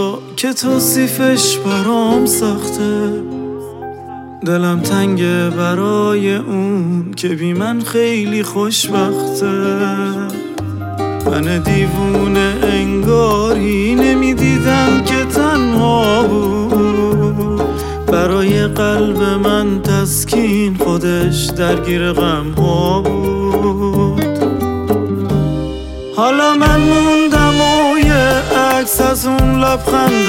جدا که توصیفش برام سخته. دلم تنگه برای اون که بی من خیلی خوشبخته. من دیوونه انگاری نمیدیدم که تنها بود. برای قلب من تسکین خودش درگیر غم ها بود. حالا من موندم و یه عکس از اون لبخند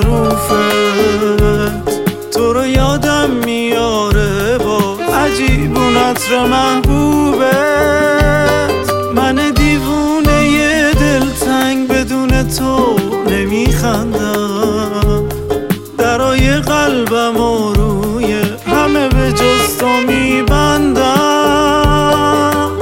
معروفت. تو رو یادم میاره با عجیب اون عطر محبوبت. من دیوونه یه دلتنگ بدون تو نمیخندم. درای قلبم و روی همه به جز تو میبندم.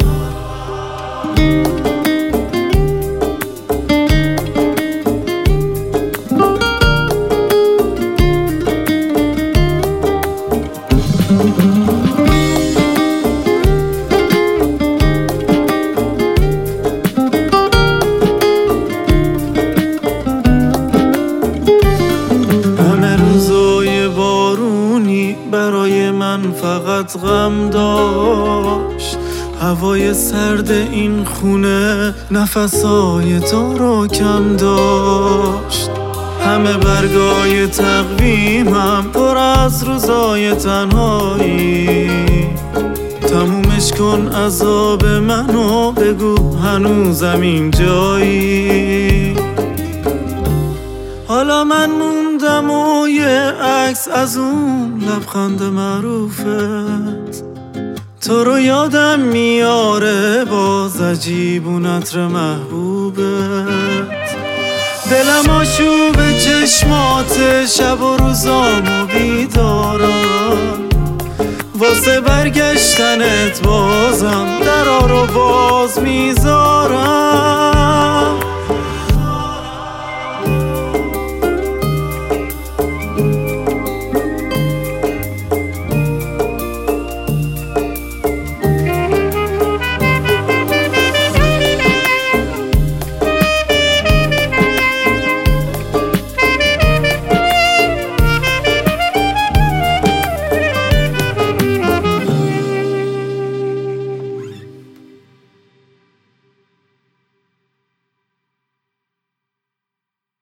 برای من فقط غم داشت. هوای سرد این خونه نفسای تو رو کم داشت. همه برگای تقویمم پر از روزای تنهایی. تمومش کن عذاب منو بگو هنوزم اینجایی. حالا من موندم و یه عکس از اون لبخند معروفت. تو رو یادم میاره باز عجیب اون عطر محبوبت. دلم آشوب چشمات شب و روزامو بیدارم. واسه برگشتنت بازم درا رو باز میذارم.